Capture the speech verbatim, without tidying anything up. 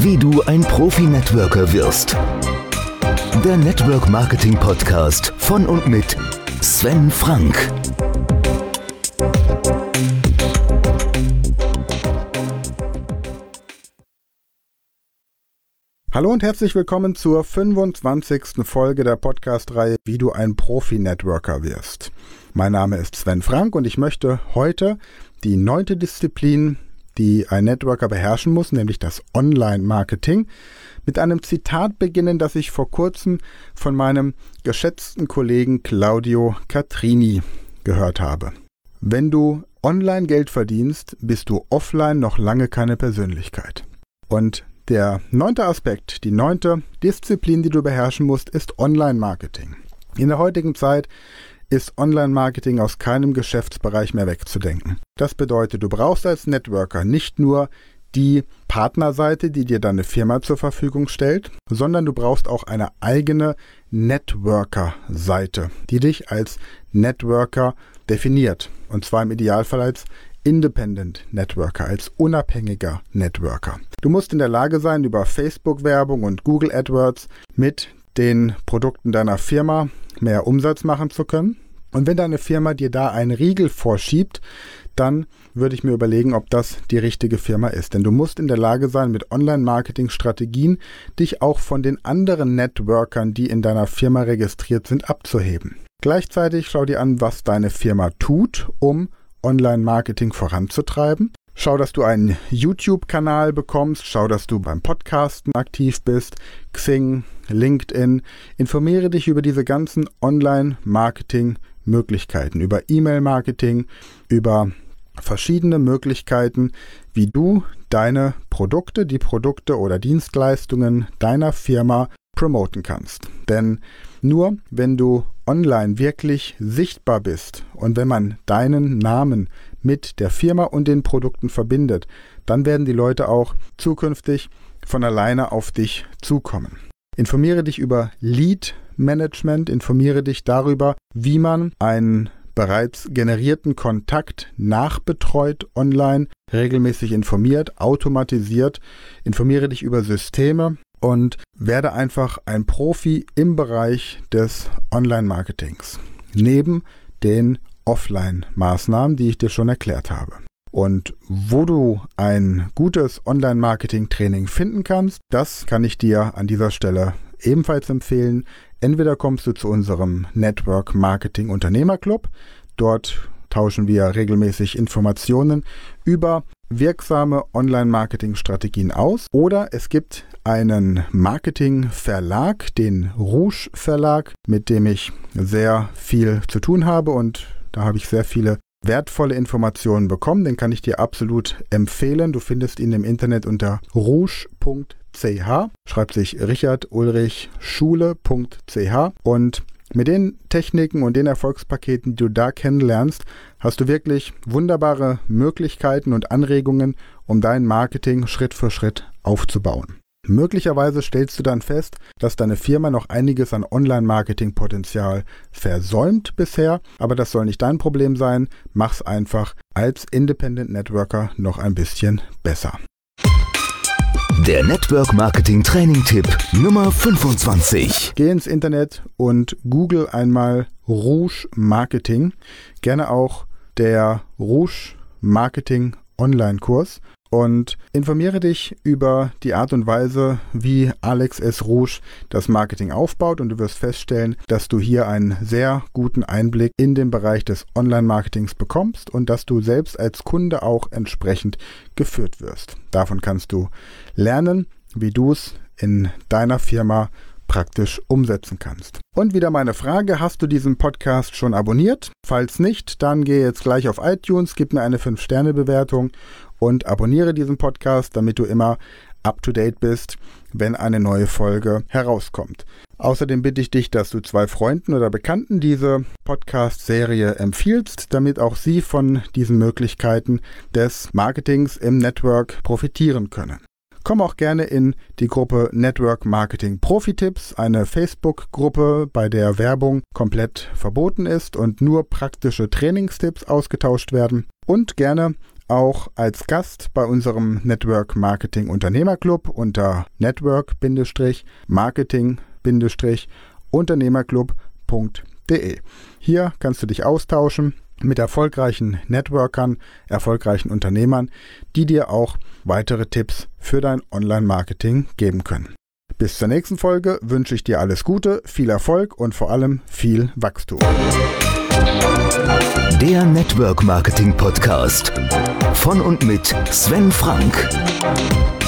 Wie du ein Profi-Networker wirst. Der Network Marketing Podcast von und mit Sven Frank. Hallo und herzlich willkommen zur fünfundzwanzigsten Folge der Podcast-Reihe Wie du ein Profi-Networker wirst. Mein Name ist Sven Frank und ich möchte heute die neunte Disziplin, die ein Networker beherrschen muss, nämlich das Online-Marketing, mit einem Zitat beginnen, das ich vor kurzem von meinem geschätzten Kollegen Claudio Catrini gehört habe. Wenn du online Geld verdienst, bist du offline noch lange keine Persönlichkeit. Und der neunte Aspekt, die neunte Disziplin, die du beherrschen musst, ist Online-Marketing. In der heutigen Zeit ist Online-Marketing aus keinem Geschäftsbereich mehr wegzudenken. Das bedeutet, du brauchst als Networker nicht nur die Partnerseite, die dir deine Firma zur Verfügung stellt, sondern du brauchst auch eine eigene Networker-Seite, die dich als Networker definiert. Und zwar im Idealfall als Independent Networker, als unabhängiger Networker. Du musst in der Lage sein, über Facebook-Werbung und Google AdWords mit den Produkten deiner Firma mehr Umsatz machen zu können. Und wenn deine Firma dir da einen Riegel vorschiebt, dann würde ich mir überlegen, ob das die richtige Firma ist. Denn du musst in der Lage sein, mit Online-Marketing-Strategien dich auch von den anderen Networkern, die in deiner Firma registriert sind, abzuheben. Gleichzeitig schau dir an, was deine Firma tut, um Online-Marketing voranzutreiben. Schau, dass du einen YouTube-Kanal bekommst. Schau, dass du beim Podcasten aktiv bist. Xing, LinkedIn. Informiere dich über diese ganzen Online-Marketing-Möglichkeiten, über E-Mail-Marketing, über verschiedene Möglichkeiten, wie du deine Produkte, die Produkte oder Dienstleistungen deiner Firma promoten kannst. Denn nur wenn du online wirklich sichtbar bist und wenn man deinen Namen mit der Firma und den Produkten verbindet, dann werden die Leute auch zukünftig von alleine auf dich zukommen. Informiere dich über Lead Management, informiere dich darüber, wie man einen bereits generierten Kontakt nachbetreut online, regelmäßig informiert, automatisiert, informiere dich über Systeme und werde einfach ein Profi im Bereich des Online-Marketings, neben den Offline-Maßnahmen, die ich dir schon erklärt habe. Und wo du ein gutes Online-Marketing-Training finden kannst, das kann ich dir an dieser Stelle ebenfalls empfehlen. Entweder kommst du zu unserem Network Marketing Unternehmerclub, dort tauschen wir regelmäßig Informationen über wirksame Online-Marketing-Strategien aus. Oder es gibt einen Marketing-Verlag, den Rouge Verlag, mit dem ich sehr viel zu tun habe und da habe ich sehr viele wertvolle Informationen bekommen. Den kann ich dir absolut empfehlen. Du findest ihn im Internet unter rouge punkt c h, schreibt sich Richard Ulrich Schule punkt c h und mit den Techniken und den Erfolgspaketen, die du da kennenlernst, hast du wirklich wunderbare Möglichkeiten und Anregungen, um dein Marketing Schritt für Schritt aufzubauen. Möglicherweise stellst du dann fest, dass deine Firma noch einiges an Online-Marketing-Potenzial versäumt bisher, aber das soll nicht dein Problem sein. Mach's einfach als Independent Networker noch ein bisschen besser. Der Network Marketing Training Tipp Nummer fünfundzwanzig. Geh ins Internet und google einmal Rouge Marketing. Gerne auch der Rouge Marketing Online-Kurs. Und informiere dich über die Art und Weise, wie Alex S. Rouge das Marketing aufbaut und du wirst feststellen, dass du hier einen sehr guten Einblick in den Bereich des Online-Marketings bekommst und dass du selbst als Kunde auch entsprechend geführt wirst. Davon kannst du lernen, wie du es in deiner Firma praktisch umsetzen kannst. Und wieder meine Frage, hast du diesen Podcast schon abonniert? Falls nicht, dann geh jetzt gleich auf iTunes, gib mir eine fünf Sterne Bewertung und abonniere diesen Podcast, damit du immer up-to-date bist, wenn eine neue Folge herauskommt. Außerdem bitte ich dich, dass du zwei Freunden oder Bekannten diese Podcast-Serie empfiehlst, damit auch sie von diesen Möglichkeiten des Marketings im Network profitieren können. Komm auch gerne in die Gruppe Network Marketing Profi-Tipps, eine Facebook-Gruppe, bei der Werbung komplett verboten ist und nur praktische Trainingstipps ausgetauscht werden. Und gerne auch als Gast bei unserem Network Marketing Unternehmerclub unter network-marketing-unternehmerclub punkt de. Hier kannst du dich austauschen mit erfolgreichen Networkern, erfolgreichen Unternehmern, die dir auch weitere Tipps für dein Online-Marketing geben können. Bis zur nächsten Folge wünsche ich dir alles Gute, viel Erfolg und vor allem viel Wachstum. Der Network Marketing Podcast von und mit Sven Frank.